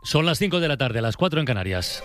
Son las 5 de la tarde, las 4 en Canarias.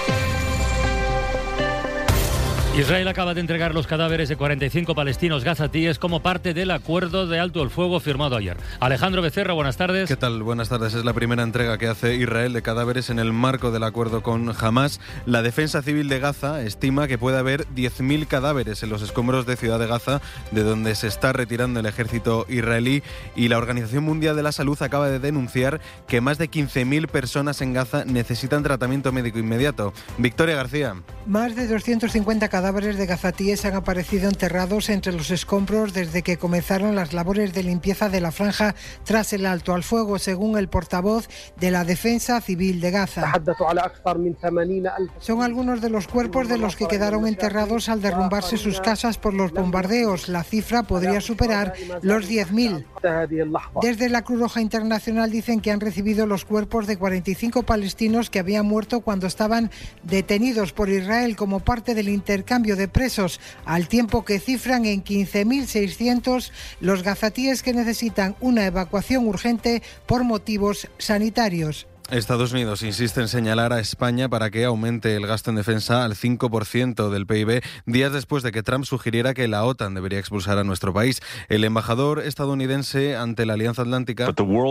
Israel acaba de entregar los cadáveres de 45 palestinos gazatíes como parte del acuerdo de alto el fuego firmado ayer. Alejandro Becerra, buenas tardes. ¿Qué tal? Buenas tardes. Es la primera entrega que hace Israel de cadáveres en el marco del acuerdo con Hamás. La Defensa Civil de Gaza estima que puede haber 10.000 cadáveres en los escombros de Ciudad de Gaza, de donde se está retirando el ejército israelí, y la Organización Mundial de la Salud acaba de denunciar que más de 15.000 personas en Gaza necesitan tratamiento médico inmediato. Victoria García. Más de 250 cadáveres de gazatíes han aparecido enterrados entre los escombros desde que comenzaron las labores de limpieza de la franja tras el alto al fuego, según el portavoz de la Defensa Civil de Gaza. Son algunos de los cuerpos de los que quedaron enterrados al derrumbarse sus casas por los bombardeos. La cifra podría superar los 10.000. Desde la Cruz Roja Internacional dicen que han recibido los cuerpos de 45 palestinos que habían muerto cuando estaban detenidos por Israel como parte del intercambio de presos, al tiempo que cifran en 15.600 los gazatíes que necesitan una evacuación urgente por motivos sanitarios. Estados Unidos insiste en señalar a España para que aumente el gasto en defensa al 5% del PIB, días después de que Trump sugiriera que la OTAN debería expulsar a nuestro país. El embajador estadounidense ante la Alianza Atlántica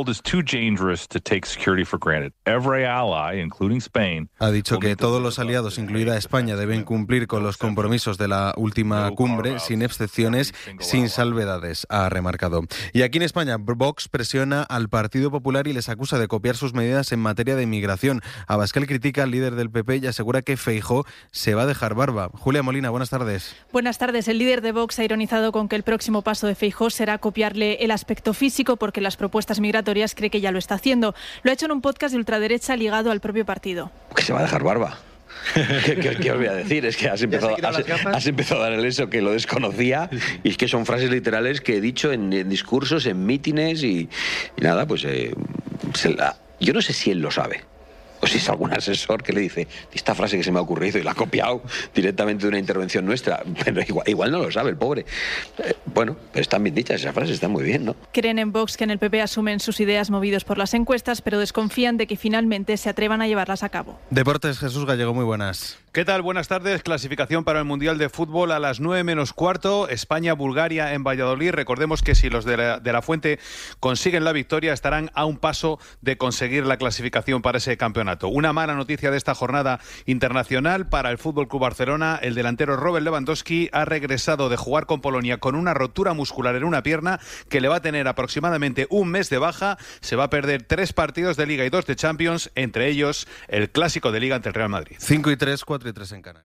ha dicho que todos los aliados, incluida España, deben cumplir con los compromisos de la última cumbre, sin excepciones, sin salvedades, ha remarcado. Y aquí en España, Vox presiona al Partido Popular y les acusa de copiar sus medidas en materia de inmigración. Abascal critica al líder del PP y asegura que Feijóo se va a dejar barba. Julia Molina, buenas tardes. Buenas tardes. El líder de Vox ha ironizado con que el próximo paso de Feijóo será copiarle el aspecto físico porque las propuestas migratorias cree que ya lo está haciendo. Lo ha hecho en un podcast de ultraderecha ligado al propio partido. Que se va a dejar barba. ¿Qué os voy a decir? Es que has empezado a dar el eso que lo desconocía, y es que son frases literales que he dicho en discursos, en mítines y nada, pues yo no sé si él lo sabe o si es algún asesor que le dice esta frase que se me ha ocurrido y la ha copiado directamente de una intervención nuestra, pero igual no lo sabe el pobre. Bueno, pero están bien dichas esas frases, están muy bien, ¿no? Creen en Vox que en el PP asumen sus ideas movidos por las encuestas, pero desconfían de que finalmente se atrevan a llevarlas a cabo. Deportes, Jesús Gallego, muy buenas. ¿Qué tal? Buenas tardes. Clasificación para el Mundial de Fútbol a las 9 menos cuarto. España-Bulgaria en Valladolid. Recordemos que si los de la Fuente consiguen la victoria, estarán a un paso de conseguir la clasificación para ese campeonato. Una mala noticia de esta jornada internacional para el Fútbol Club Barcelona. El delantero Robert Lewandowski ha regresado de jugar con Polonia con una rotura muscular en una pierna que le va a tener aproximadamente un mes de baja. Se va a perder 3 partidos de Liga y 2 de Champions, entre ellos el clásico de Liga ante el Real Madrid. 5-3, 4-3 en Canarias.